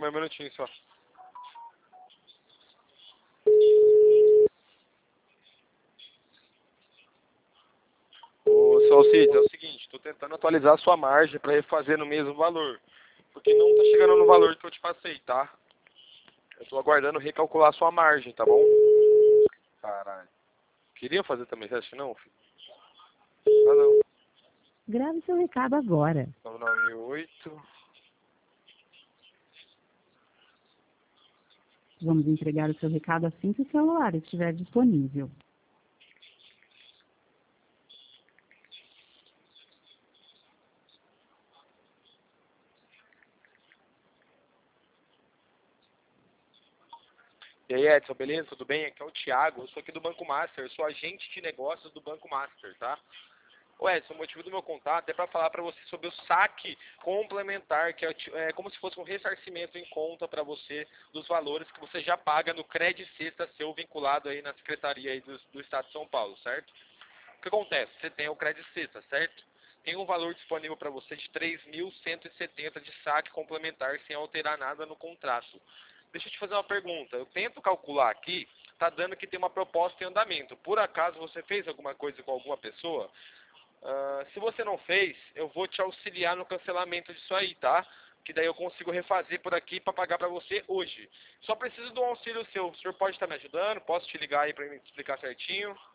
Calma aí um minutinho só. Ô, Salsides, é o seguinte, tô tentando atualizar a sua margem pra refazer no mesmo valor. Porque não tá chegando no valor que eu te passei, tá? Eu tô aguardando recalcular a sua margem, tá bom? Caralho. Queria fazer também, você acha que não, filho? Ah, não. Grave seu recado agora. 998. Vamos entregar o seu recado assim que o celular estiver disponível. E aí, Edson, beleza? Tudo bem? Aqui é o Thiago, eu sou aqui do Banco Master, eu sou agente de negócios do Banco Master, tá? Ô Edson, o motivo do meu contato é para falar para você sobre o saque complementar, que é como se fosse um ressarcimento em conta para você dos valores que você já paga no Credit Sexta seu vinculado aí na Secretaria aí do Estado de São Paulo, certo? O que acontece? Você tem o Credit Sexta, certo? Tem um valor disponível para você de 3.170 de saque complementar sem alterar nada no contrato. Deixa eu te fazer uma pergunta. Eu tento calcular aqui, tá dando que tem uma proposta em andamento. Por acaso você fez alguma coisa com alguma pessoa? Se você não fez, eu vou te auxiliar no cancelamento disso aí, tá? Que daí eu consigo refazer por aqui para pagar para você hoje. Só preciso de um auxílio seu. O senhor pode estar me ajudando? Posso te ligar aí para me explicar certinho?